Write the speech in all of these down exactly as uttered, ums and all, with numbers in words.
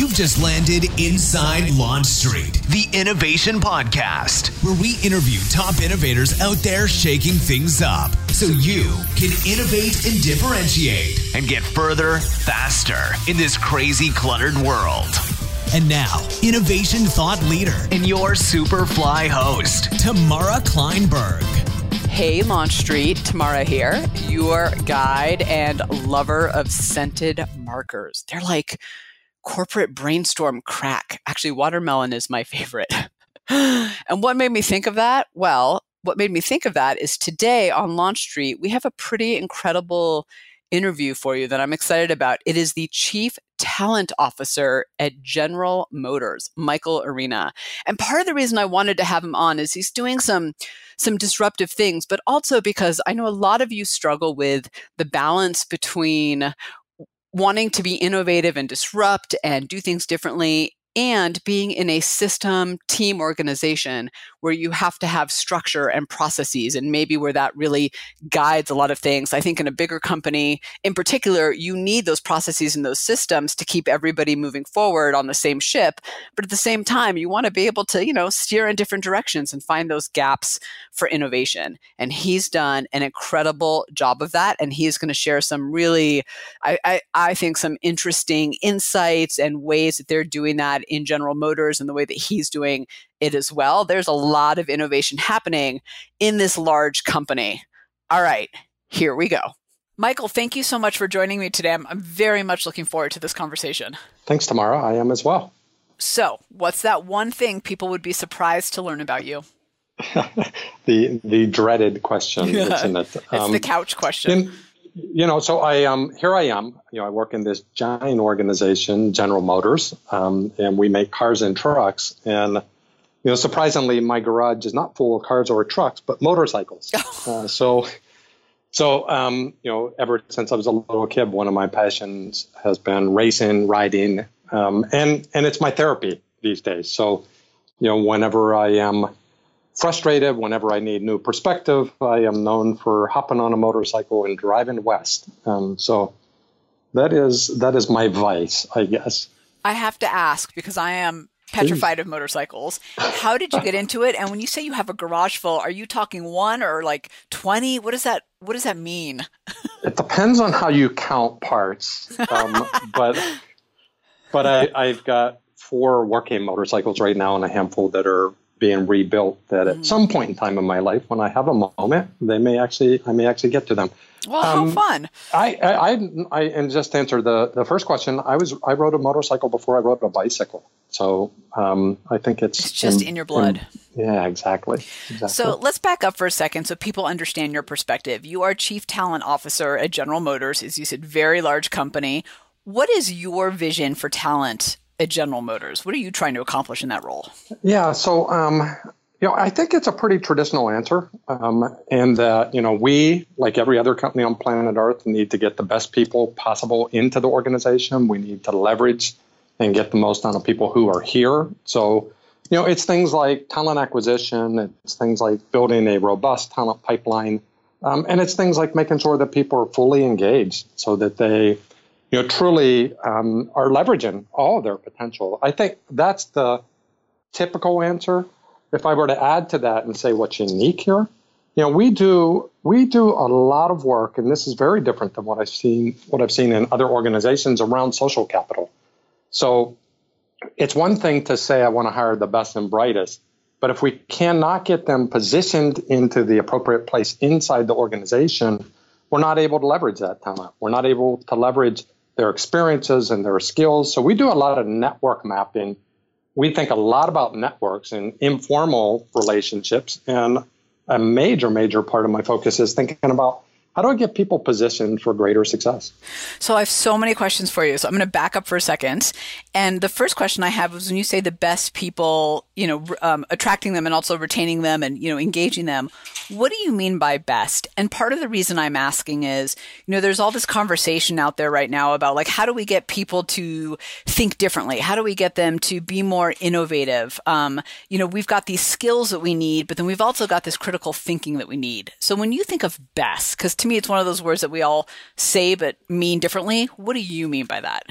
You've just landed inside Launch Street, the Innovation Podcast, where we interview top innovators out there shaking things up so you can innovate and differentiate and get further, faster in this crazy, cluttered world. And now, innovation thought leader and your Superfly host, Tamara Kleinberg. Hey, Launch Street, Tamara here, your guide and lover of scented markers. They're like corporate brainstorm crack. Actually, watermelon is my favorite. And what made me think of that? Well, what made me think of that is today on Launch Street, we have a pretty incredible interview for you that I'm excited about. It is the Chief Talent Officer at General Motors, Michael Arena. And part of the reason I wanted to have him on is he's doing some, some disruptive things, but also because I know a lot of you struggle with the balance between wanting to be innovative and disrupt and do things differently and being in a system team organization where you have to have structure and processes, and maybe where that really guides a lot of things. I think in a bigger company in particular, you need those processes and those systems to keep everybody moving forward on the same ship. But at the same time, you want to be able to, you know, steer in different directions and find those gaps for innovation. And he's done an incredible job of that. And he's going to share some really, I, I, I think, some interesting insights and ways that they're doing that in General Motors and the way that he's doing it as well. There's a lot of innovation happening in this large company. All right, here we go. Michael, thank you so much for joining me today. I'm, I'm very much looking forward to this conversation. Thanks, Tamara. I am as well. So, what's that one thing people would be surprised to learn about you? the the dreaded question, isn't it? It's um, the couch question. In, You know, so I um here I am. You know, I work in this giant organization, General Motors, um, and we make cars and trucks. And you know, surprisingly, my garage is not full of cars or trucks, but motorcycles. uh, so, so um, you know, ever since I was a little kid, one of my passions has been racing, riding, um, and and it's my therapy these days. So, you know, whenever I am frustrated, whenever I need new perspective, I am known for hopping on a motorcycle and driving west. Um, so that is that is my vice, I guess. I have to ask, because I am petrified of motorcycles. How did you get into it? And when you say you have a garage full, are you talking one or like twenty? What does that What does that mean? It depends on how you count parts. Um, but but I, I've got four working motorcycles right now and a handful that are being rebuilt, that at mm. some point in time in my life, when I have a moment, they may actually, I may actually get to them. Well, um, how fun. I, I, I, I, and just to answer the, the first question, I was, I rode a motorcycle before I rode a bicycle. So um, I think it's, it's just in, in your blood. In, yeah, exactly. exactly. So let's back up for a second so people understand your perspective. You are Chief Talent Officer at General Motors, as you said, very large company. What is your vision for talent at General Motors? What are you trying to accomplish in that role? Yeah, so um, you know, I think it's a pretty traditional answer, um, and that you know we, like every other company on planet Earth, need to get the best people possible into the organization. We need to leverage and get the most out of people who are here. So you know, it's things like talent acquisition, it's things like building a robust talent pipeline, um, and it's things like making sure that people are fully engaged so that they you know, truly um, are leveraging all of their potential. I think that's the typical answer. If I were to add to that and say what's unique here, you know, we do we do a lot of work, and this is very different than what I've seen what I've seen in other organizations around social capital. So it's one thing to say I want to hire the best and brightest, but if we cannot get them positioned into the appropriate place inside the organization, we're not able to leverage that talent. We're not able to leverage their experiences and their skills. So we do a lot of network mapping. We think a lot about networks and informal relationships. And a major, major part of my focus is thinking about how do I get people positioned for greater success? So I have so many questions for you. So I'm going to back up for a second. And the first question I have is when you say the best people, you know, um, attracting them and also retaining them and, you know, engaging them, what do you mean by best? And part of the reason I'm asking is, you know, there's all this conversation out there right now about like, how do we get people to think differently? How do we get them to be more innovative? Um, you know, we've got these skills that we need, but then we've also got this critical thinking that we need. So when you think of best, because to me, it's one of those words that we all say but mean differently. What do you mean by that?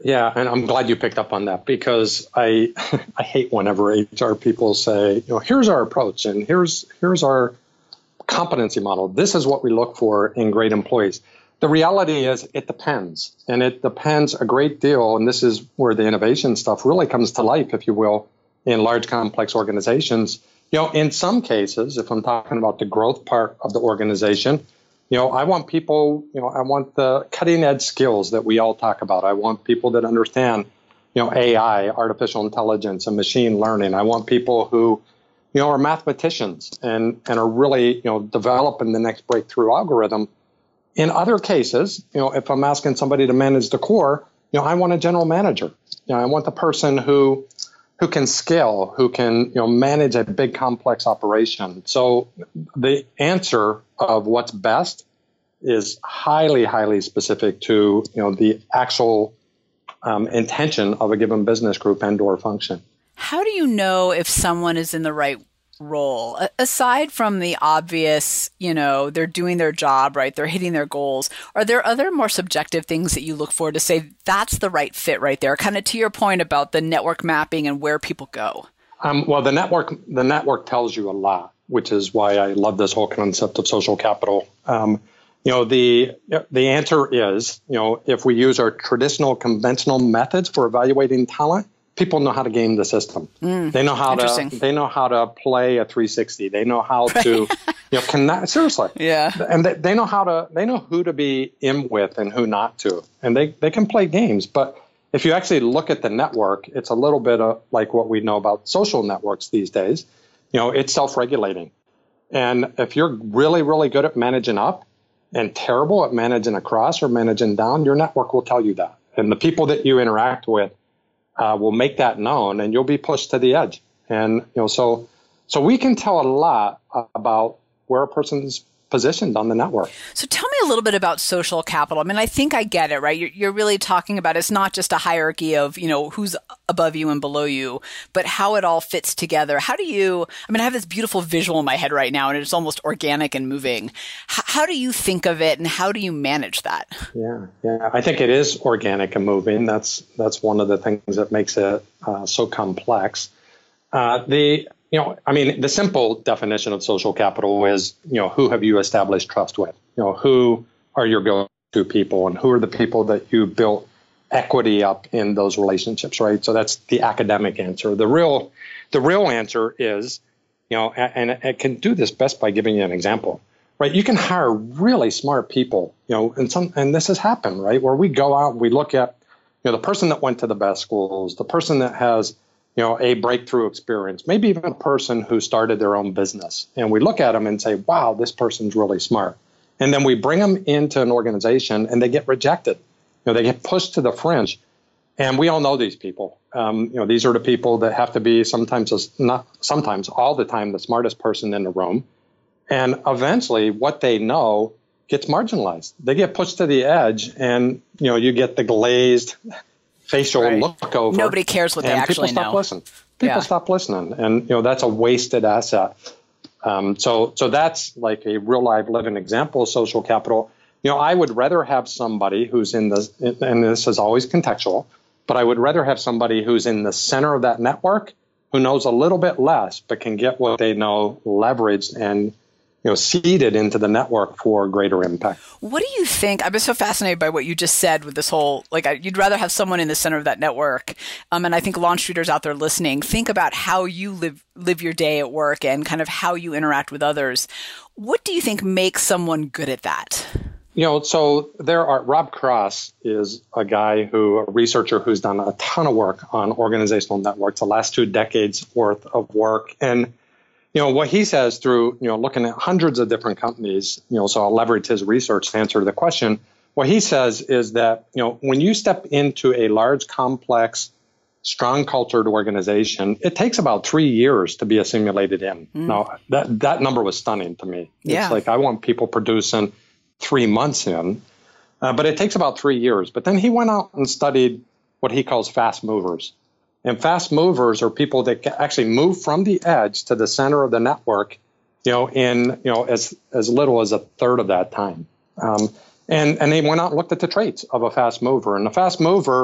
Yeah, and I'm glad you picked up on that because I I hate whenever H R people say, you know, here's our approach and here's here's our competency model. This is what we look for in great employees. The reality is it depends, and it depends a great deal, and this is where the innovation stuff really comes to life, if you will, in large complex organizations. You know, in some cases, if I'm talking about the growth part of the organization, you know, I want people, you know, I want the cutting edge skills that we all talk about. I want people that understand, you know, A I, artificial intelligence, and machine learning. I want people who, you know, are mathematicians and, and are really, you know, developing the next breakthrough algorithm. In other cases, you know, if I'm asking somebody to manage the core, you know, I want a general manager. You know, I want the person who who can scale, who can, you know, manage a big complex operation. So the answer of what's best is highly, highly specific to, you know, the actual um, intention of a given business group and or function. How do you know if someone is in the right role? Aside from the obvious, you know, they're doing their job, right? They're hitting their goals. Are there other more subjective things that you look for to say that's the right fit right there? Kind of to your point about the network mapping and where people go. Um, well, the network, the network tells you a lot, which is why I love this whole concept of social capital. Um, you know, the the answer is, you know, if we use our traditional conventional methods for evaluating talent, people know how to game the system. Mm, they know how to they know how to play a three sixty. They know how right. to, you know, connect. Seriously, yeah. And they, they know how to they know who to be in with and who not to, and they they can play games. But if you actually look at the network, it's a little bit of like what we know about social networks these days. You know, it's self-regulating, and if you're really really good at managing up and terrible at managing across or managing down, your network will tell you that, and the people that you interact with Uh, will make that known, and you'll be pushed to the edge. And you know, so so we can tell a lot about where a person's positioned on the network. So tell me a little bit about social capital. I mean, I think I get it, right? You're, you're really talking about it's not just a hierarchy of, you know, who's above you and below you, but how it all fits together. How do you? I mean, I have this beautiful visual in my head right now, and it's almost organic and moving. H- how do you think of it, and how do you manage that? Yeah, yeah, I think it is organic and moving. That's that's one of the things that makes it uh, so complex. Uh, the you know, I mean, the simple definition of social capital is, you know, who have you established trust with? You know, who are your go-to people, and who are the people that you built equity up in those relationships, right? So that's the academic answer. The real, the real answer is, you know, and I can do this best by giving you an example, right? You can hire really smart people, you know, and some, and this has happened, right? Where we go out, we look at, you know, the person that went to the best schools, the person that has, you know, a breakthrough experience, maybe even a person who started their own business. And we look at them and say, wow, this person's really smart. And then we bring them into an organization and they get rejected. You know, they get pushed to the fringe. And we all know these people. Um, you know, these are the people that have to be sometimes, not sometimes, all the time, the smartest person in the room. And eventually what they know gets marginalized. They get pushed to the edge, and, you know, you get the glazed facial right. look over. Nobody cares what they actually people stop know. Listening. People yeah. stop listening. And, you know, that's a wasted asset. Um, so, so that's like a real live living example of social capital. You know, I would rather have somebody who's in the, and this is always contextual, but I would rather have somebody who's in the center of that network, who knows a little bit less, but can get what they know leveraged and, you know, seeded into the network for greater impact. What do you think? I've been so fascinated by what you just said with this whole, like, you'd rather have someone in the center of that network. Um, and I think launch streeters out there listening, think about how you live, live your day at work and kind of how you interact with others. What do you think makes someone good at that? You know, so there are, Rob Cross is a guy who, a researcher who's done a ton of work on organizational networks, the last two decades worth of work. And, you know, what he says through, you know, looking at hundreds of different companies, you know, so I'll leverage his research to answer the question. What he says is that, you know, when you step into a large, complex, strong cultured organization, it takes about three years to be assimilated in. Mm. Now, that, that number was stunning to me. Yeah. It's like, I want people producing three months in, uh, but it takes about three years. But then he went out and studied what he calls fast movers. And fast movers are people that actually move from the edge to the center of the network, you know, in, you know, as, as little as a third of that time. Um, and, and they went out and looked at the traits of a fast mover. And the fast mover,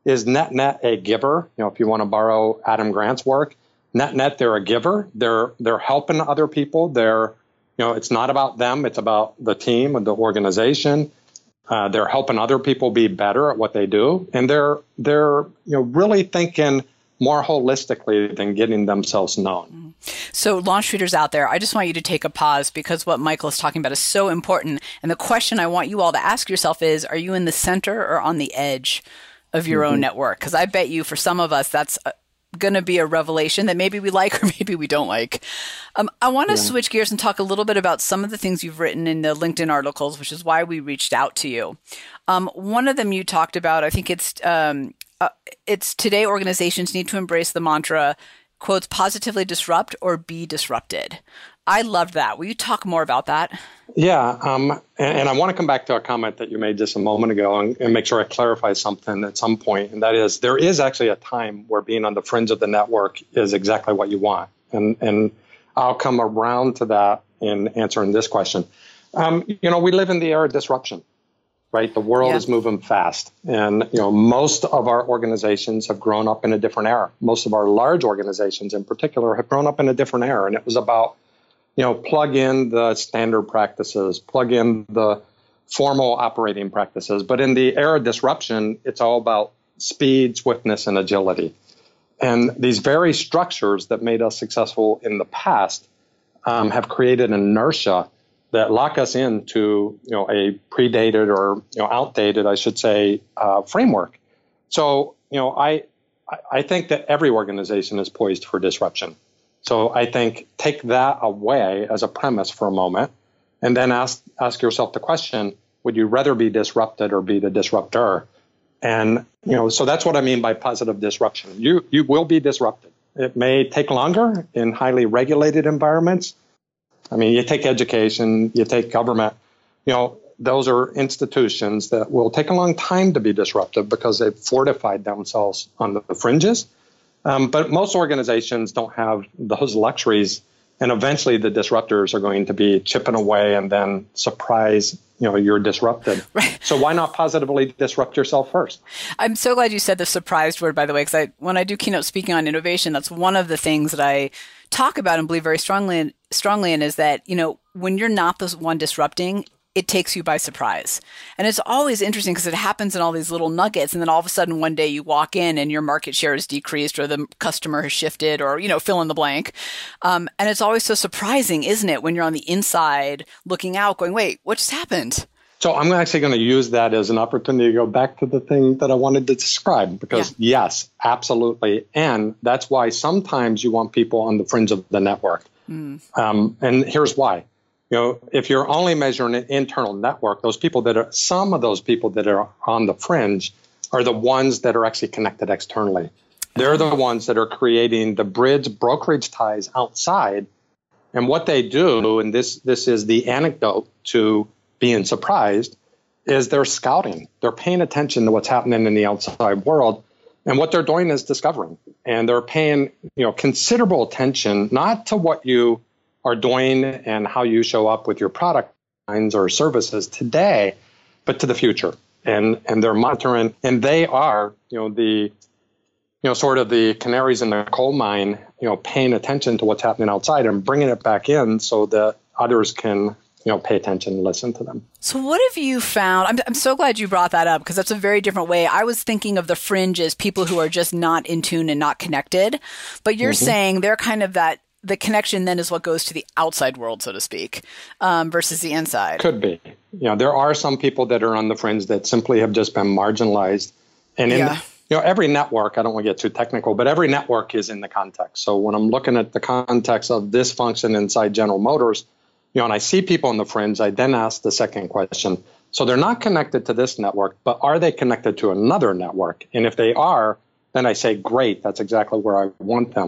is net net a giver. You know, if you want to borrow Adam Grant's work, net net they're a giver. They're they're helping other people. They're, you know, it's not about them. It's about the team and the organization. Uh, they're helping other people be better at what they do, and they're they're you know really thinking more holistically than getting themselves known. So launch readers out there, I just want you to take a pause because what Michael is talking about is so important. And the question I want you all to ask yourself is, are you in the center or on the edge of your mm-hmm. own network? Because I bet you for some of us, that's going to be a revelation that maybe we like or maybe we don't like. Um, I want to yeah. switch gears and talk a little bit about some of the things you've written in the LinkedIn articles, which is why we reached out to you. Um, one of them you talked about, I think it's um, uh, it's today organizations need to embrace the mantra, quotes, positively disrupt or be disrupted. I loved that. Will you talk more about that? Yeah. Um, and, and I want to come back to a comment that you made just a moment ago and, and make sure I clarify something at some point. And that is, there is actually a time where being on the fringe of the network is exactly what you want. And, and I'll come around to that in answering this question. Um, you know, we live in the era of disruption, right? The world yeah. is moving fast. And, you know, most of our organizations have grown up in a different era. Most of our large organizations in particular have grown up in a different era. And it was about, you know, plug in the standard practices, plug in the formal operating practices. But in the era of disruption, it's all about speed, swiftness, and agility. And these very structures that made us successful in the past um, have created inertia that lock us into, you know, a predated or, you know, outdated, I should say, uh, framework. So, you know, I I think that every organization is poised for disruption. So I think take that away as a premise for a moment, and then ask ask yourself the question: would you rather be disrupted or be the disruptor? And, you know, so that's what I mean by positive disruption. You you will be disrupted. It may take longer in highly regulated environments. I mean, you take education, you take government, you know, those are institutions that will take a long time to be disruptive because they've fortified themselves on the fringes. Um, but most organizations don't have those luxuries. And eventually the disruptors are going to be chipping away and then surprise, you know, you're disrupted. Right. So why not positively disrupt yourself first? I'm so glad you said the surprised word, by the way, because I, when I do keynote speaking on innovation, that's one of the things that I talk about and believe very strongly in, strongly in is that, you know, when you're not the one disrupting, it takes you by surprise. And it's always interesting because it happens in all these little nuggets. And then all of a sudden one day you walk in and your market share has decreased or the customer has shifted or, you know, fill in the blank. Um, and it's always so surprising, isn't it, when you're on the inside looking out going, wait, what just happened? So I'm actually going to use that as an opportunity to go back to the thing that I wanted to describe because yeah. yes, absolutely. And that's why sometimes you want people on the fringe of the network. Mm. Um, and here's why. You know, if you're only measuring an internal network, those people that are, some of those people that are on the fringe are the ones that are actually connected externally. They're the ones that are creating the bridge brokerage ties outside. And what they do, and this, this is the anecdote to being surprised, is they're scouting. They're paying attention to what's happening in the outside world. And what they're doing is discovering. And they're paying, you know, considerable attention, not to what you are doing and how you show up with your product lines or services today, but to the future. And and they're monitoring, and they are, you know, the, you know, sort of the canaries in the coal mine, you know, paying attention to what's happening outside and bringing it back in so that others can, you know, pay attention and listen to them. So what have you found? I'm, I'm so glad you brought that up because that's a very different way. I was thinking of the fringe as people who are just not in tune and not connected, but you're mm-hmm. saying they're kind of that, the connection then is what goes to the outside world, so to speak, um, versus the inside. Could be. You know, there are some people that are on the fringe that simply have just been marginalized. And in, yeah. you know, every network, I don't want to get too technical, but every network is in the context. So when I'm looking at the context of this function inside General Motors, you know, and I see people on the fringe, I then ask the second question. So they're not connected to this network, but are they connected to another network? And if they are, then I say, great, that's exactly where I want them.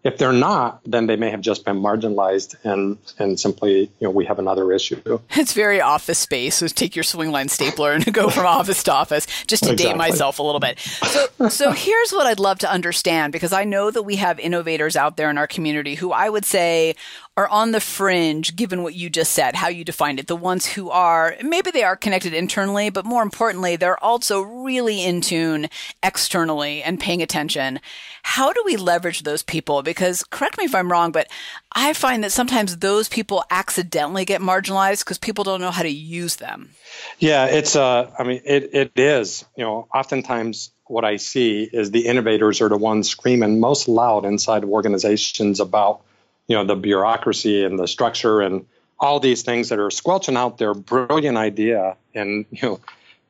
If they're not, then they may have just been marginalized and and simply, you know, we have another issue. It's very Office Space. So take your swing line stapler and go from office to office, just to Exactly. date myself a little bit. So, so here's what I'd love to understand, because I know that we have innovators out there in our community who I would say are on the fringe, given what you just said, how you defined it. The ones who are, maybe they are connected internally, but more importantly, they're also really in tune externally and paying attention. How do we leverage those people? Because correct me if I'm wrong, but I find that sometimes those people accidentally get marginalized because people don't know how to use them. Yeah, it's, uh, I mean, it, it is, you know, oftentimes what I see is the innovators are the ones screaming most loud inside of organizations about, you know, the bureaucracy and the structure and all these things that are squelching out their brilliant idea. And, you know,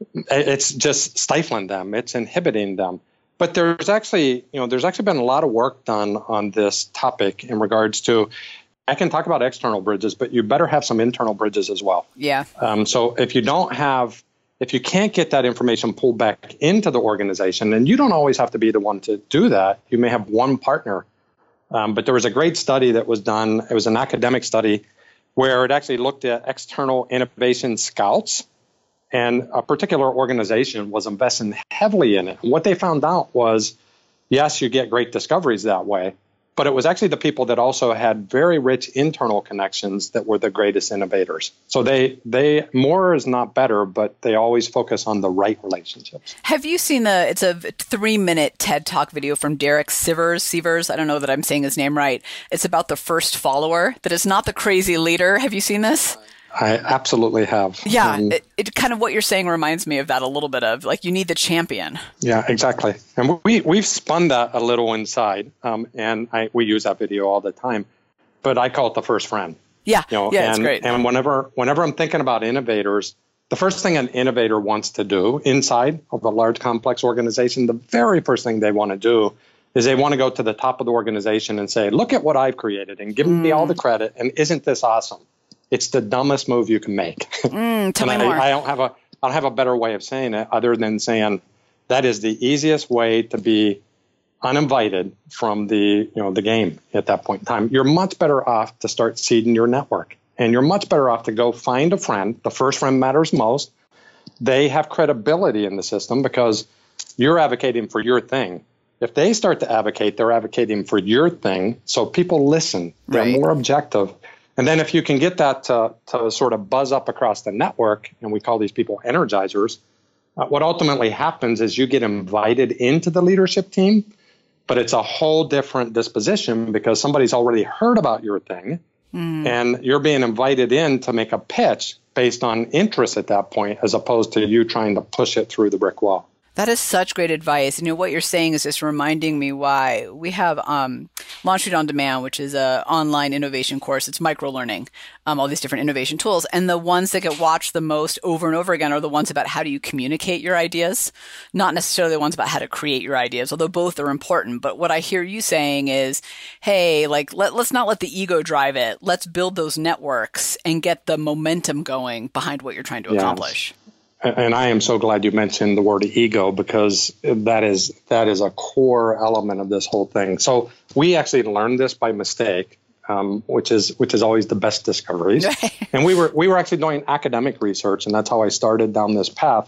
it's just stifling them. It's inhibiting them. But there's actually, you know, there's actually been a lot of work done on this topic in regards to, I can talk about external bridges, but you better have some internal bridges as well. Yeah. Um, so if you don't have, if you can't get that information pulled back into the organization, and you don't always have to be the one to do that, you may have one partner. Um, but there was a great study that was done. It was an academic study where it actually looked at external innovation scouts, and a particular organization was investing heavily in it. And what they found out was, yes, you get great discoveries that way, but it was actually the people that also had very rich internal connections that were the greatest innovators. So they, they more is not better, but they always focus on the right relationships. Have you seen the, it's a three minute TED Talk video from Derek Sivers, Sivers, I don't know that I'm saying his name right. It's about the first follower, that is not the crazy leader. Have you seen this? I absolutely have. Yeah, Um, it, it kind of what you're saying reminds me of that a little bit of, like, you need the champion. Yeah, exactly. And we, we've spun that a little inside, um, and I, we use that video all the time, but I call it the first friend. Yeah, You know, yeah, and, it's great. And whenever, whenever I'm thinking about innovators, the first thing an innovator wants to do inside of a large, complex organization, the very first thing they want to do is they want to go to the top of the organization and say, look at what I've created and give Mm. me all the credit, and isn't this awesome? It's the dumbest move you can make. Mm, tell and me I, more. I don't have a I don't have a better way of saying it other than saying that is the easiest way to be uninvited from the you know the game at that point in time. You're much better off to start seeding your network, and you're much better off to go find a friend. The first friend matters most. They have credibility in the system because you're advocating for your thing. If they start to advocate, they're advocating for your thing. So people listen. They're Right. more objective. And then if you can get that to, to sort of buzz up across the network, and we call these people energizers, uh, what ultimately happens is you get invited into the leadership team, but it's a whole different disposition because somebody's already heard about your thing, mm. and you're being invited in to make a pitch based on interest at that point, as opposed to you trying to push it through the brick wall. That is such great advice. You know, what you're saying is just reminding me why we have um, LaunchStreet On Demand, which is an online innovation course. It's micro-learning, um, all these different innovation tools. And the ones that get watched the most over and over again are the ones about how do you communicate your ideas, not necessarily the ones about how to create your ideas, although both are important. But what I hear you saying is, hey, like, let, let's not let the ego drive it. Let's build those networks and get the momentum going behind what you're trying to Yes. accomplish. And I am so glad you mentioned the word ego, because that is that is a core element of this whole thing. So we actually learned this by mistake, um, which is which is always the best discoveries. And we were we were actually doing academic research, and that's how I started down this path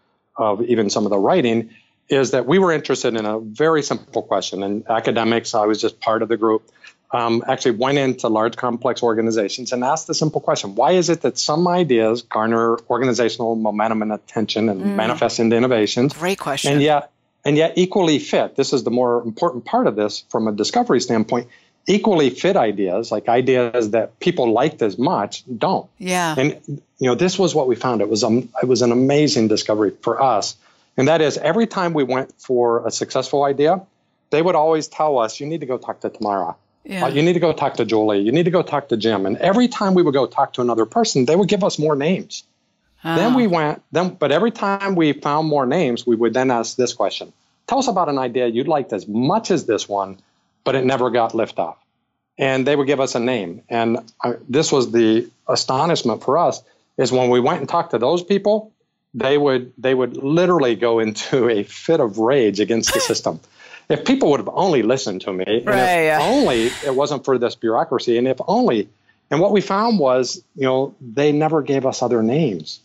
of even some of the writing, is that we were interested in a very simple question. And academics, I was just part of the group, um, actually went into large, complex organizations and asked the simple question: why is it that some ideas garner organizational momentum and attention and mm. manifest into innovations? Great question. And yet, and yet equally fit, this is the more important part of this from a discovery standpoint, equally fit ideas, like ideas that people liked as much, don't. Yeah. And, you know, this was what we found. It was, um, it was an amazing discovery for us. And that is, every time we went for a successful idea, they would always tell us, you need to go talk to Tamara. Yeah. Uh, you need to go talk to Julie. You need to go talk to Jim. And every time we would go talk to another person, they would give us more names. Oh. Then we went, then, but every time we found more names, we would then ask this question: tell us about an idea you'd liked as much as this one, but it never got liftoff. And they would give us a name. And I, this was the astonishment for us, is when we went and talked to those people, they would they would literally go into a fit of rage against the system. If people would have only listened to me, and right, if yeah. only it wasn't for this bureaucracy, and if only, and what we found was, you know, they never gave us other names.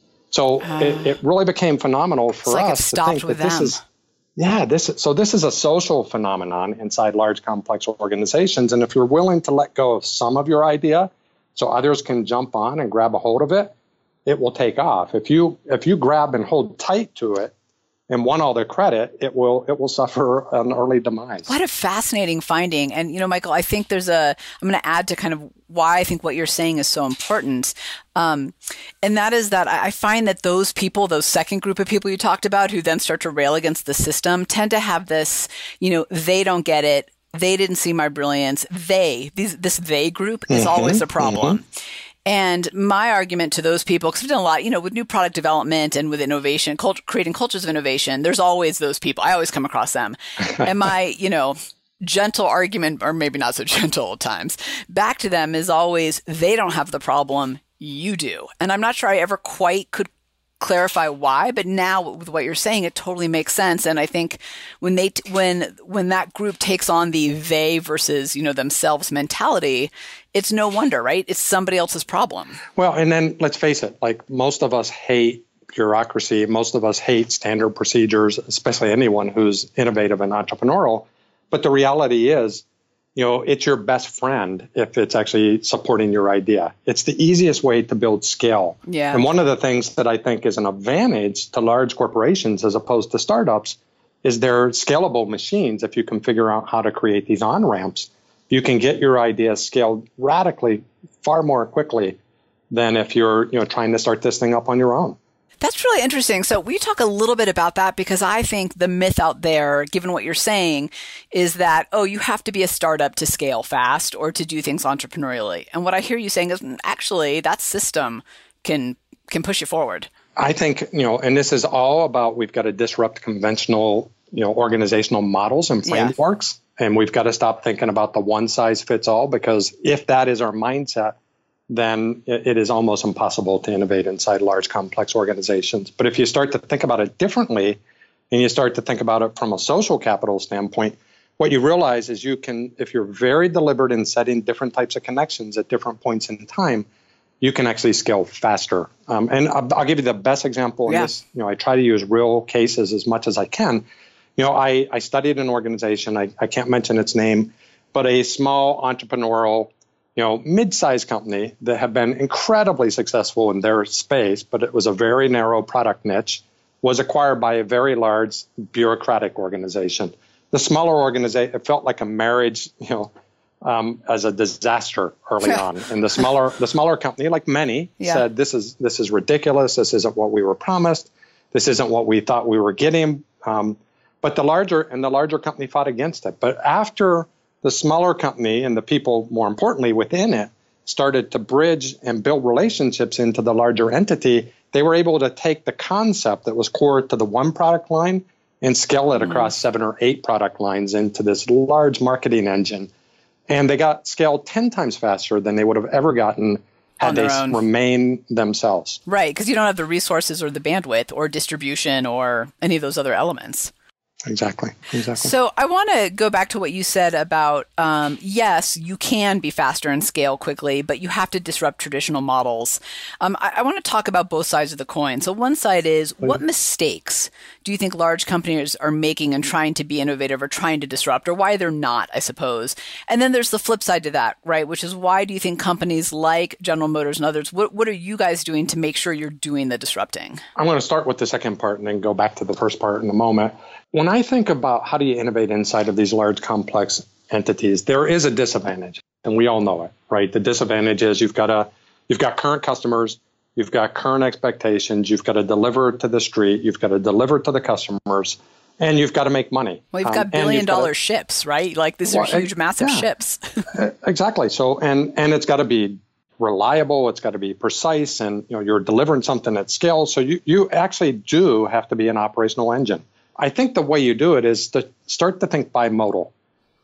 So uh, it, it really became phenomenal for like us to think that this them. is, yeah, this is, so this is a social phenomenon inside large complex organizations. And if you're willing to let go of some of your idea so others can jump on and grab a hold of it, it will take off. If you if you grab and hold tight to it and want all the credit, it will it will suffer an early demise. What a fascinating finding. And, you know, Michael, I think there's a, I'm going to add to kind of why I think what you're saying is so important. Um, and that is that I find that those people, those second group of people you talked about who then start to rail against the system tend to have this, you know, they don't get it. They didn't see my brilliance. They, these, this they group is mm-hmm, always a problem. Mm-hmm. And my argument to those people, because I've done a lot, you know, with new product development and with innovation, cult- creating cultures of innovation, there's always those people. I always come across them. And my, you know, gentle argument, or maybe not so gentle at times, back to them is always, they don't have the problem, you do. And I'm not sure I ever quite could clarify why, but now with what you're saying, it totally makes sense. And I think when they, t- when, when that group takes on the they versus, you know, themselves mentality, it's no wonder, right? It's somebody else's problem. Well, and then let's face it, like most of us hate bureaucracy. Most of us hate standard procedures, especially anyone who's innovative and entrepreneurial. But the reality is, you know, it's your best friend if it's actually supporting your idea. It's the easiest way to build scale. Yeah. And one of the things that I think is an advantage to large corporations as opposed to startups is they're scalable machines. If you can figure out how to create these on-ramps, you can get your idea scaled radically far more quickly than if you're, you know, trying to start this thing up on your own. That's really interesting. So we talk a little bit about that because I think the myth out there, given what you're saying, is that, oh, you have to be a startup to scale fast or to do things entrepreneurially. And what I hear you saying is actually that system can can push you forward. I think, you know, and this is all about we've got to disrupt conventional, you know, organizational models and frameworks. Yeah. And we've got to stop thinking about the one size fits all, because if that is our mindset, then it is almost impossible to innovate inside large, complex organizations. But if you start to think about it differently, and you start to think about it from a social capital standpoint, what you realize is you can, if you're very deliberate in setting different types of connections at different points in time, you can actually scale faster. Um, and I'll, I'll give you the best example in yeah. this. You know, I try to use real cases as much as I can. You know, I, I studied an organization, I, I can't mention its name, but a small entrepreneurial, you know, mid-sized company that have been incredibly successful in their space, but it was a very narrow product niche, was acquired by a very large bureaucratic organization. The smaller organization, it felt like a marriage, you know, um, as a disaster early on. And the smaller, the smaller company, like many, yeah. said, "This is this is ridiculous. This isn't what we were promised. This isn't what we thought we were getting." Um, but the larger and the larger company fought against it. But after the smaller company and the people, more importantly, within it, started to bridge and build relationships into the larger entity, they were able to take the concept that was core to the one product line and scale it across mm-hmm. seven or eight product lines into this large marketing engine. And they got scaled ten times faster than they would have ever gotten had they own. remained themselves. Right, because you don't have the resources or the bandwidth or distribution or any of those other elements. Exactly. Exactly. So I want to go back to what you said about, um, yes, you can be faster and scale quickly, but you have to disrupt traditional models. Um, I, I want to talk about both sides of the coin. So one side is, what mistakes do you think large companies are making and trying to be innovative or trying to disrupt, or why they're not, I suppose? And then there's the flip side to that, right? Which is, why do you think companies like General Motors and others, what, what are you guys doing to make sure you're doing the disrupting? I'm going to start with the second part and then go back to the first part in a moment. When I think about how do you innovate inside of these large, complex entities, there is a disadvantage, and we all know it, right? The disadvantage is you've got a, you've got current customers, you've got current expectations, you've got to deliver to the street, you've got to deliver to the customers, and you've got to make money. Well, you've got um, billion dollar to, ships, right? Like these well, are huge, massive yeah, ships. Exactly. So, and and it's got to be reliable, it's got to be precise, and you know you're delivering something at scale. So you you actually do have to be an operational engine. I think the way you do it is to start to think bimodal.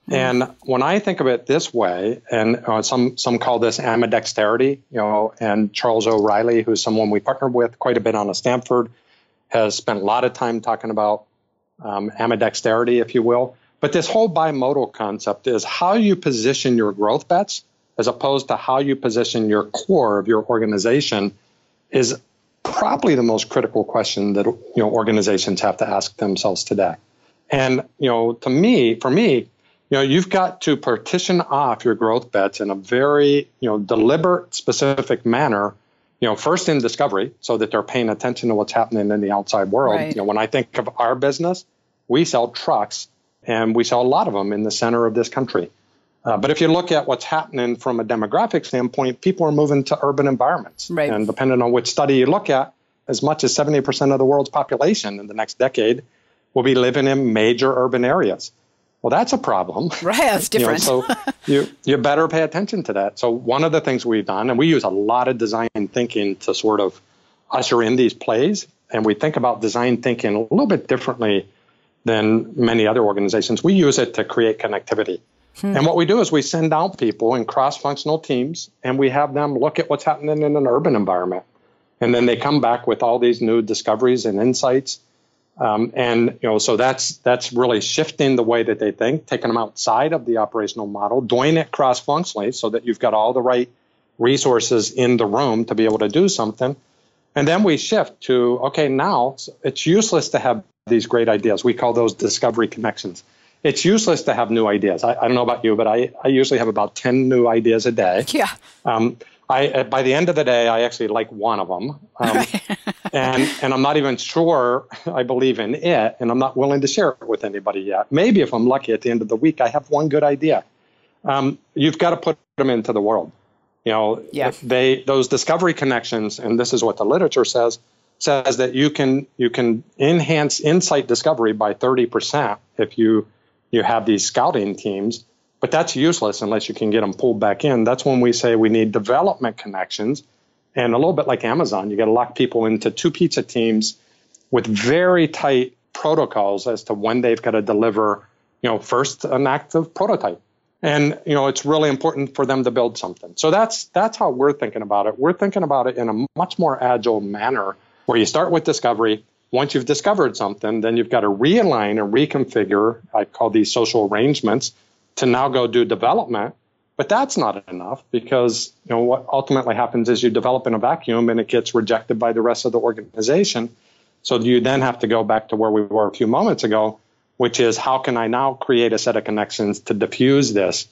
And when I think of it this way, and uh, some some call this ambidexterity, you know, and Charles O'Reilly, who's someone we partner with quite a bit on at Stanford, has spent a lot of time talking about um, ambidexterity, if you will. But this whole bimodal concept is how you position your growth bets as opposed to how you position your core of your organization is probably the most critical question that, you know, organizations have to ask themselves today. And, you know, to me, for me, you know, you've got to partition off your growth bets in a very, you know, deliberate, specific manner, you know, first in discovery so that they're paying attention to what's happening in the outside world. Right. You know, when I think of our business, we sell trucks and we sell a lot of them in the center of this country. Uh, but if you look at what's happening from a demographic standpoint, people are moving to urban environments. Right. And depending on which study you look at, as much as seventy percent of the world's population in the next decade will be living in major urban areas. Well, that's a problem. Right, that's different. You know, so you, you better pay attention to that. So one of the things we've done, and we use a lot of design thinking to sort of usher in these plays, and we think about design thinking a little bit differently than many other organizations. We use it to create connectivity. Hmm. And what we do is we send out people in cross-functional teams, and we have them look at what's happening in an urban environment. And then they come back with all these new discoveries and insights. Um, and, you know, so that's that's really shifting the way that they think, taking them outside of the operational model, doing it cross-functionally so that you've got all the right resources in the room to be able to do something. And then we shift to, okay, now it's useless to have these great ideas. We call those discovery connections. It's useless to have new ideas. I, I don't know about you, but I, I usually have about ten new ideas a day. Yeah. Um, I, by the end of the day, I actually like one of them. Um, and, and I'm not even sure I believe in it, and I'm not willing to share it with anybody yet. Maybe if I'm lucky at the end of the week, I have one good idea. Um, you've got to put them into the world. You know, yeah. they those discovery connections, and this is what the literature says, says that you can you can enhance insight discovery by thirty percent if you you have these scouting teams. But that's useless unless you can get them pulled back in. That's when we say we need development connections. And a little bit like Amazon, you got to lock people into two pizza teams with very tight protocols as to when they've got to deliver, you know, first an active prototype. And, you know, it's really important for them to build something. So that's that's how we're thinking about it. We're thinking about it in a much more agile manner where you start with discovery. Once you've discovered something, then you've got to realign and reconfigure. I call these social arrangements to now go do development. But that's not enough because, you know, what ultimately happens is you develop in a vacuum and it gets rejected by the rest of the organization. So you then have to go back to where we were a few moments ago, which is how can I now create a set of connections to diffuse this?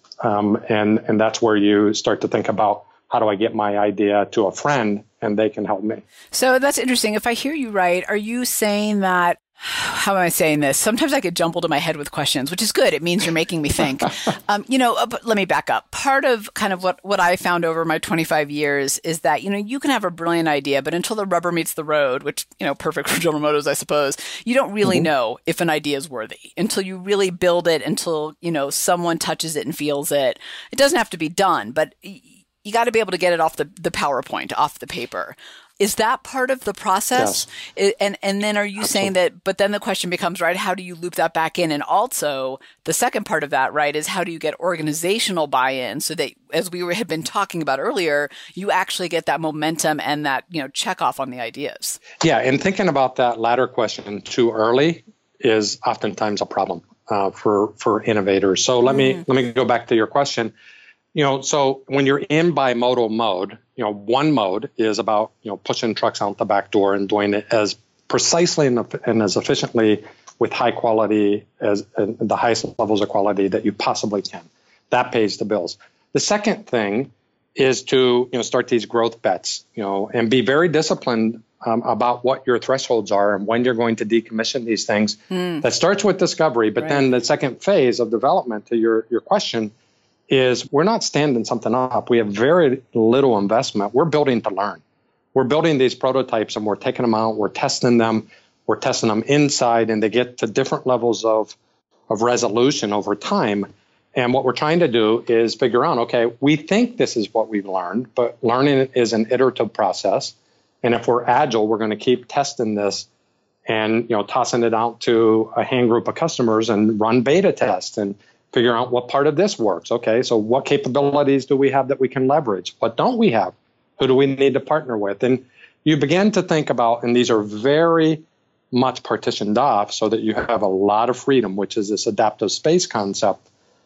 Um, and, and that's where you start to think about how do I get my idea to a friend and they can help me. So that's interesting. If I hear you right, are you saying that, how am I saying this? Sometimes I get jumbled in my head with questions, which is good. It means you're making me think. um, you know, but let me back up. Part of kind of what, what I found over my twenty-five years is that, you know, you can have a brilliant idea, but until the rubber meets the road, which, you know, perfect for General Motors, I suppose, you don't really mm-hmm. know if an idea is worthy until you really build it, until, you know, someone touches it and feels it. It doesn't have to be done, but you got to be able to get it off the, the PowerPoint, off the paper. Is that part of the process? Yes. And and then are you Absolutely. saying that, but then the question becomes, right, how do you loop that back in? And also the second part of that, right, is how do you get organizational buy-in so that, as we were, had been talking about earlier, you actually get that momentum and that, you know, check off on the ideas? Yeah. And thinking about that latter question too early is oftentimes a problem uh, for, for innovators. So let mm. me, let me go back to your question. You know, so when you're in bimodal mode, you know, one mode is about, you know, pushing trucks out the back door and doing it as precisely and, and as efficiently with high quality as and the highest levels of quality that you possibly can. That pays the bills. The second thing is to, you know, start these growth bets, you know, and be very disciplined um, about what your thresholds are and when you're going to decommission these things. Mm. That starts with discovery, but right. then the second phase of development, to your, your question, is we're not standing something up. We have very little investment. We're building to learn. We're building these prototypes and we're taking them out. We're testing them. We're testing them inside, and they get to different levels of, of resolution over time. And what we're trying to do is figure out, okay, we think this is what we've learned, but learning is an iterative process. And if we're agile, we're going to keep testing this and, you know, tossing it out to a hand group of customers and run beta tests and figuring out what part of this works. Okay, so what capabilities do we have that we can leverage? What don't we have? Who do we need to partner with? And you begin to think about, and these are very much partitioned off so that you have a lot of freedom, which is this adaptive space concept.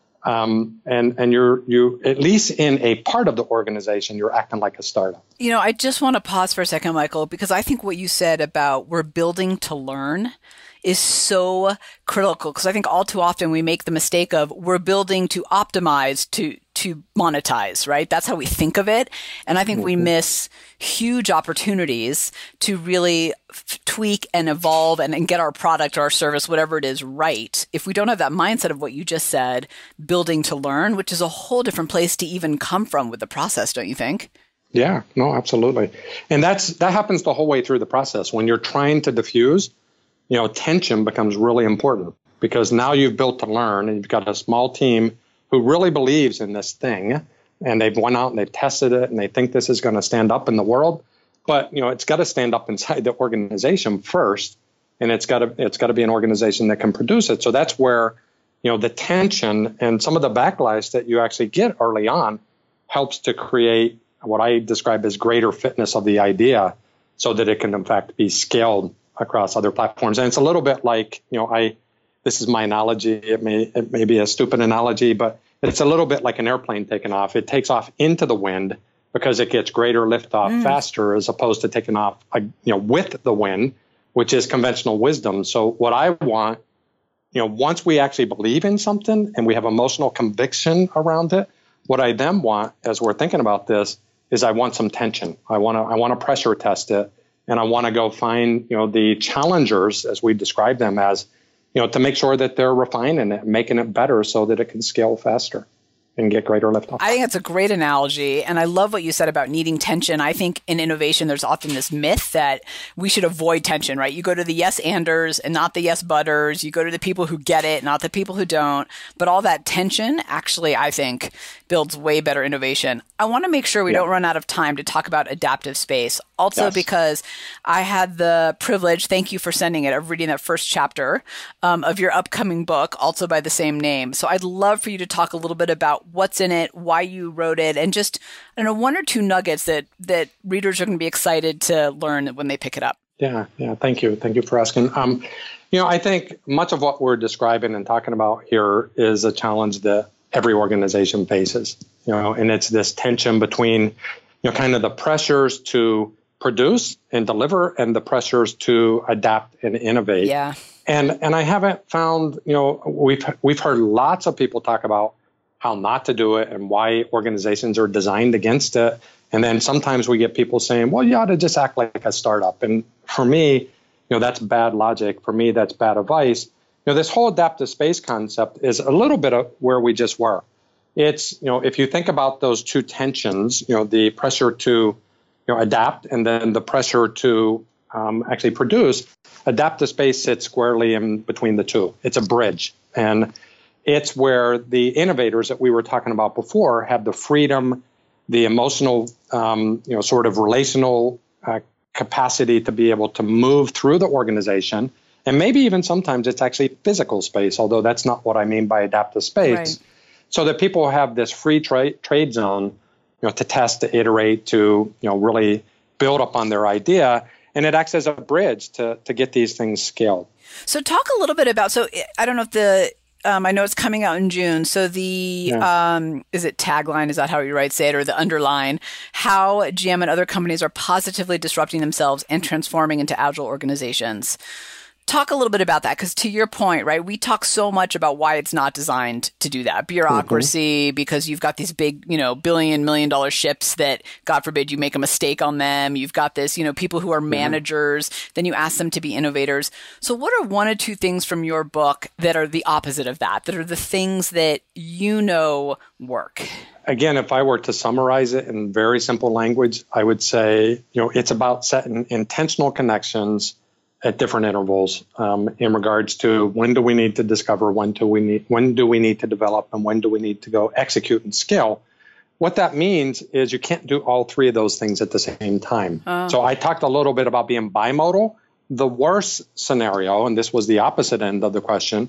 Um, and and you're you at least in a part of the organization, you're acting like a startup. You know, I just want to pause for a second, Michael, because I think what you said about we're building to learn is so critical, because I think all too often we make the mistake of we're building to optimize to to monetize, right? That's how we think of it. And I think mm-hmm. we miss huge opportunities to really f- tweak and evolve and, and get our product or our service, whatever it is, right. If we don't have that mindset of what you just said, building to learn, which is a whole different place to even come from with the process, don't you think? Yeah, no, absolutely. And that's that happens the whole way through the process. When you're trying to diffuse, you know, tension becomes really important, because now you've built to learn and you've got a small team who really believes in this thing, and they've went out and they've tested it and they think this is going to stand up in the world. But, you know, it's got to stand up inside the organization first, and it's got to it's got to be an organization that can produce it. So that's where, you know, the tension and some of the backlash that you actually get early on helps to create what I describe as greater fitness of the idea, so that it can in fact be scaled across other platforms. And it's a little bit like, you know, I, this is my analogy. It may, it may be a stupid analogy, but it's a little bit like an airplane taking off. It takes off into the wind because it gets greater liftoff mm. faster, as opposed to taking off, you know, with the wind, which is conventional wisdom. So what I want, you know, once we actually believe in something and we have emotional conviction around it, what I then want, as we're thinking about this, is I want some tension. I want to, I want to pressure test it. And I want to go find, you know, the challengers, as we describe them as, you know, to make sure that they're refining it, making it better so that it can scale faster and get greater liftoff. I think that's a great analogy. And I love what you said about needing tension. I think in innovation, there's often this myth that we should avoid tension, right? You go to the yes-anders and not the yes-butters. You go to the people who get it, not the people who don't. But all that tension actually, I think, builds way better innovation. I want to make sure we yeah. don't run out of time to talk about adaptive space. Also, yes. because I had the privilege, thank you for sending it, of reading that first chapter um, of your upcoming book, also by the same name. So I'd love for you to talk a little bit about what's in it, why you wrote it, and just, I don't know, one or two nuggets that, that readers are going to be excited to learn when they pick it up. Yeah, yeah. Thank you. Thank you for asking. Um, you know, I think much of what we're describing and talking about here is a challenge that every organization faces, you know, and it's this tension between, you know, kind of the pressures to produce and deliver and the pressures to adapt and innovate. Yeah. And and I haven't found, you know, we've we've heard lots of people talk about how not to do it and why organizations are designed against it. And then sometimes we get people saying, well, you ought to just act like a startup. And for me, you know, that's bad logic. For me, that's bad advice. You know, this whole adaptive space concept is a little bit of where we just were. It's, you know, if you think about those two tensions, you know, the pressure to, you know, adapt and then the pressure to um, actually produce, adaptive space sits squarely in between the two. It's a bridge. And it's where the innovators that we were talking about before have the freedom, the emotional, um, you know, sort of relational uh, capacity to be able to move through the organization. And maybe even sometimes it's actually physical space, although that's not what I mean by adaptive space. Right. So that people have this free tra- trade zone, you know, to test, to iterate, to, you know, really build upon their idea. And it acts as a bridge to to get these things scaled. So talk a little bit about, so I don't know if the, um, I know it's coming out in June. So the, yeah. um, is it tagline? Is that how you write, say it, or the underline? How G M and other companies are positively disrupting themselves and transforming into agile organizations. Talk a little bit about that, because to your point, right, we talk so much about why it's not designed to do that. Bureaucracy, mm-hmm. because you've got these big, you know, billion, million dollar ships that, God forbid, you make a mistake on them. You've got this, you know, people who are managers. Mm-hmm. Then you ask them to be innovators. So what are one or two things from your book that are the opposite of that, that are the things that you know work? Again, if I were to summarize it in very simple language, I would say, you know, it's about setting intentional connections at different intervals um, in regards to when do we need to discover, when do we need, when do we need to develop, and when do we need to go execute and scale. What that means is you can't do all three of those things at the same time. Uh. So I talked a little bit about being bimodal. The worst scenario, and this was the opposite end of the question,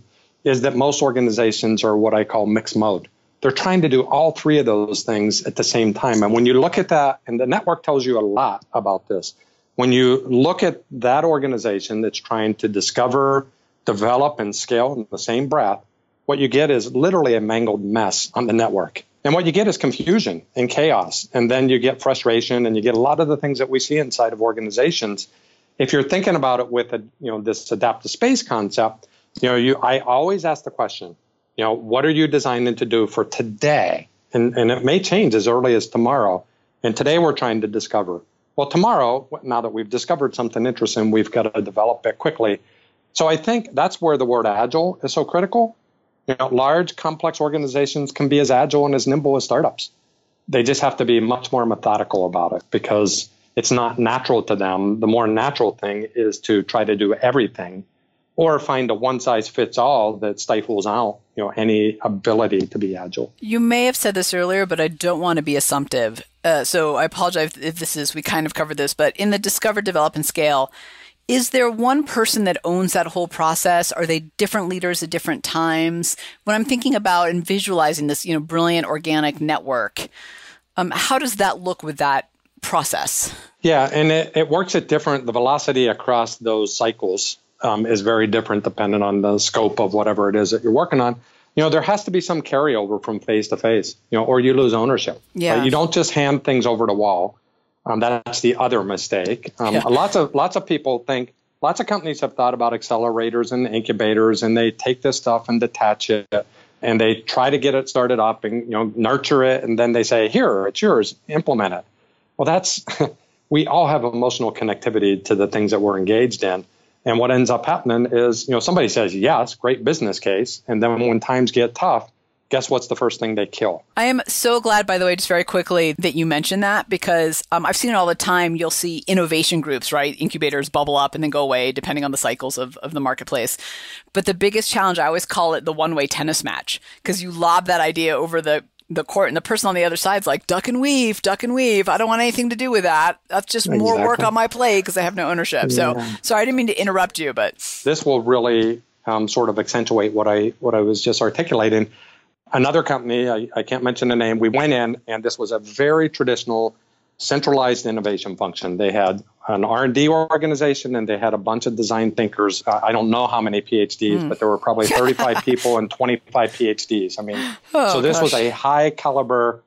is that most organizations are what I call mixed mode. They're trying to do all three of those things at the same time. And when you look at that, and the network tells you a lot about this, when you look at that organization that's trying to discover, develop, and scale in the same breath, what you get is literally a mangled mess on the network. And what you get is confusion and chaos. And then you get frustration, and you get a lot of the things that we see inside of organizations. If you're thinking about it with a, you know, this adaptive space concept, you know, you I always ask the question, you know, what are you designing to do for today? And, and it may change as early as tomorrow. And today we're trying to discover. Well, tomorrow, now that we've discovered something interesting, we've got to develop it quickly. So I think that's where the word agile is so critical. You know, large, complex organizations can be as agile and as nimble as startups. They just have to be much more methodical about it because it's not natural to them. The more natural thing is to try to do everything or find a one-size-fits-all that stifles out, you know, any ability to be agile. You may have said this earlier, but I don't want to be assumptive. Uh, so I apologize if this is, we kind of covered this, but in the discover, develop, and scale, is there one person that owns that whole process? Are they different leaders at different times? When I'm thinking about and visualizing this, you know, brilliant organic network, um, how does that look with that process? Yeah, and it, it works at different, the velocity across those cycles um, is very different depending on the scope of whatever it is that you're working on. You know, there has to be some carryover from phase to phase, you know, or you lose ownership. Yeah. Right? You don't just hand things over to wall. Um, that's the other mistake. Um, yeah. Lots of lots of people think, lots of companies have thought about accelerators and incubators, and they take this stuff and detach it, and they try to get it started up and, you know, nurture it, and then they say, here, it's yours, implement it. Well, that's, we all have emotional connectivity to the things that we're engaged in. And what ends up happening is, you know, somebody says, yes, great business case. And then when times get tough, guess what's the first thing they kill? I am so glad, by the way, just very quickly, that you mentioned that because um, I've seen it all the time. You'll see innovation groups, right? Incubators bubble up and then go away depending on the cycles of, of the marketplace. But the biggest challenge, I always call it the one-way tennis match because you lob that idea over the the court and the person on the other side's like, duck and weave, duck and weave. I don't want anything to do with that. That's just more exactly. work on my plate because I have no ownership. Yeah. So sorry, I didn't mean to interrupt you, but this will really um, sort of accentuate what I what I was just articulating. Another company, I, I can't mention the name, we went in and this was a very traditional centralized innovation function. They had an R and D organization and they had a bunch of design thinkers. Uh, I don't know how many P H Ds, mm. but there were probably thirty-five people and twenty-five P H Ds. I mean, oh, so this gosh. was a high caliber,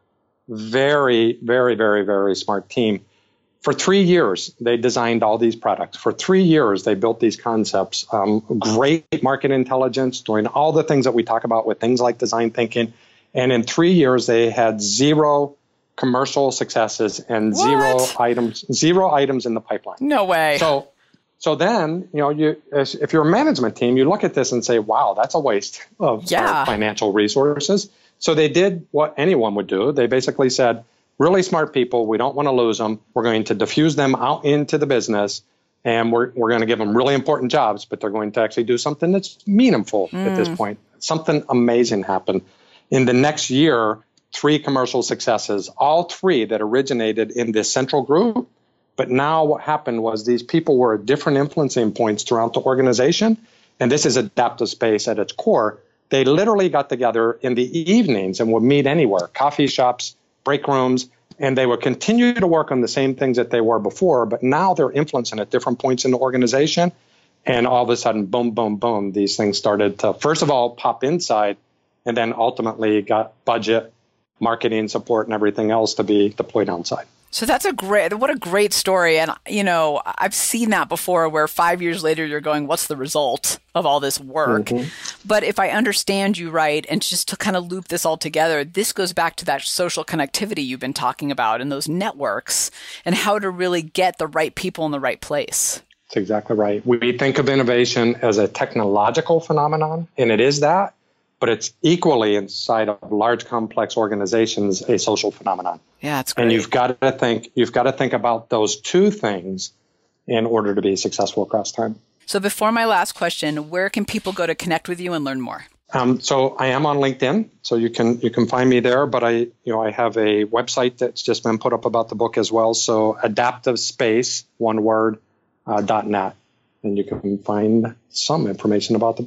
very, very, very, very smart team. For three years, they designed all these products. For three years, they built these concepts. Um, great market intelligence, doing all the things that we talk about with things like design thinking. And in three years, they had zero commercial successes and what? zero items, zero items in the pipeline. No way. So, so then, you know, you if you're a management team, you look at this and say, "Wow, that's a waste of yeah. financial resources." So they did what anyone would do. They basically said, really smart people, we don't want to lose them. We're going to diffuse them out into the business, and we're we're going to give them really important jobs, but they're going to actually do something that's meaningful mm. at this point. Something amazing happened. In the next year, three commercial successes, all three that originated in this central group. But now what happened was these people were at different influencing points throughout the organization, and this is adaptive space at its core. They literally got together in the evenings and would meet anywhere, coffee shops, break rooms, and they would continue to work on the same things that they were before, but now they're influencing at different points in the organization. And all of a sudden, boom, boom, boom, these things started to, first of all, pop inside, and then ultimately got budget, marketing support, and everything else to be deployed outside. So that's a great, what a great story. And, you know, I've seen that before where five years later you're going, what's the result of all this work? Mm-hmm. But if I understand you right, and just to kind of loop this all together, this goes back to that social connectivity you've been talking about and those networks and how to really get the right people in the right place. That's exactly right. We think of innovation as a technological phenomenon, and it is that. But it's equally inside of large, complex organizations a social phenomenon. Yeah, that's great. And you've got to think you've got to think about those two things in order to be successful across time. So, before my last question, where can people go to connect with you and learn more? Um, so, I am on LinkedIn, so you can you can find me there. But I you know I have a website that's just been put up about the book as well. So, adaptive space, one word, uh, dot net, and you can find some information about the book.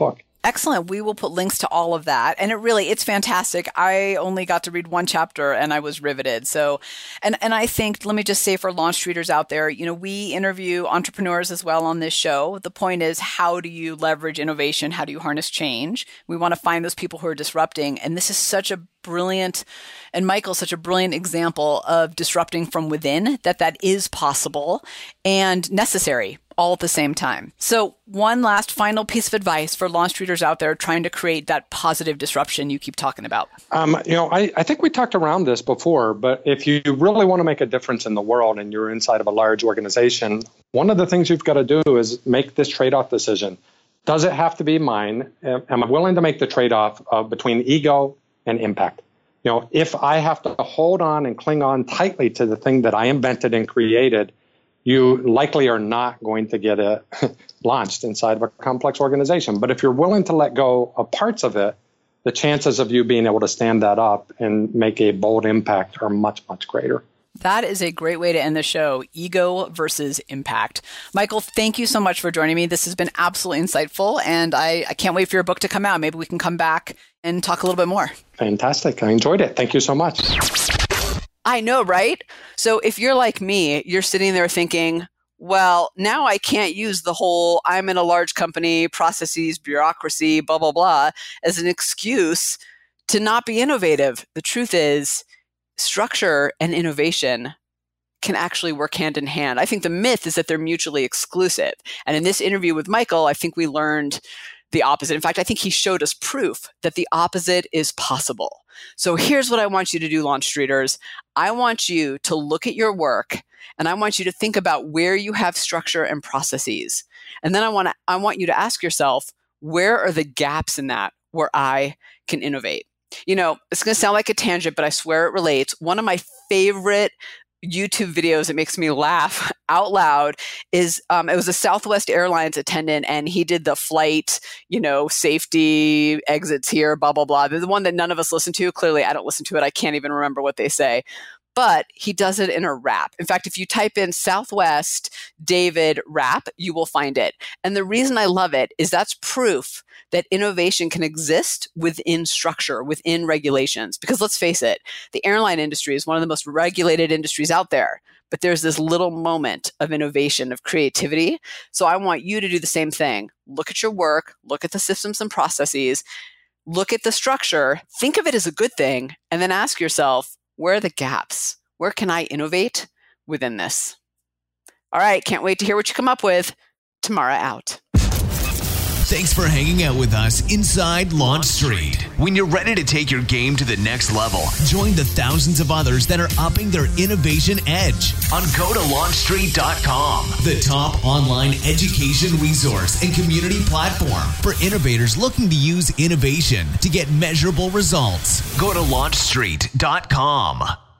Excellent. We will put links to all of that. And it really, it's fantastic. I only got to read one chapter and I was riveted. So, and, and I think, let me just say for launch treaters out there, you know, we interview entrepreneurs as well on this show. The point is, how do you leverage innovation? How do you harness change? We want to find those people who are disrupting. And this is such a brilliant, and Michael's such a brilliant example of disrupting from within, that that is possible and necessary all at the same time. So one last final piece of advice for launch treaters out there trying to create that positive disruption you keep talking about. Um, you know, I, I think we talked around this before, but if you really want to make a difference in the world and you're inside of a large organization, one of the things you've got to do is make this trade-off decision. Does it have to be mine? Am I willing to make the trade-off uh, between ego and impact? You know, if I have to hold on and cling on tightly to the thing that I invented and created, you likely are not going to get it launched inside of a complex organization. But if you're willing to let go of parts of it, the chances of you being able to stand that up and make a bold impact are much, much greater. That is a great way to end the show. Ego versus impact. Michael, thank you so much for joining me. This has been absolutely insightful, and I, I can't wait for your book to come out. Maybe we can come back and talk a little bit more. Fantastic. I enjoyed it. Thank you so much. I know, right? So if you're like me, you're sitting there thinking, well, now I can't use the whole I'm in a large company, processes, bureaucracy, blah, blah, blah, as an excuse to not be innovative. The truth is, structure and innovation can actually work hand in hand. I think the myth is that they're mutually exclusive. And in this interview with Michael, I think we learned the opposite. In fact, I think he showed us proof that the opposite is possible. So here's what I want you to do, launch treaters. I want you to look at your work and I want you to think about where you have structure and processes. And then I want to, I want you to ask yourself, where are the gaps in that where I can innovate? You know, it's going to sound like a tangent, but I swear it relates. One of my favorite YouTube videos that makes me laugh out loud is um, it was a Southwest Airlines attendant, and he did the flight, you know, safety exits here, blah, blah, blah. They're the one that none of us listen to. Clearly, I don't listen to it. I can't even remember what they say. But he does it in a rap. In fact, if you type in Southwest David rap, you will find it. And the reason I love it is that's proof that innovation can exist within structure, within regulations. Because let's face it, the airline industry is one of the most regulated industries out there. But there's this little moment of innovation, of creativity. So I want you to do the same thing. Look at your work, look at the systems and processes, look at the structure, think of it as a good thing, and then ask yourself, where are the gaps? Where can I innovate within this? All right, can't wait to hear what you come up with. Tamara out. Thanks for hanging out with us inside Launch Street. When you're ready to take your game to the next level, join the thousands of others that are upping their innovation edge on go to launch street dot com, the top online education resource and community platform for innovators looking to use innovation to get measurable results. Go to launch street dot com.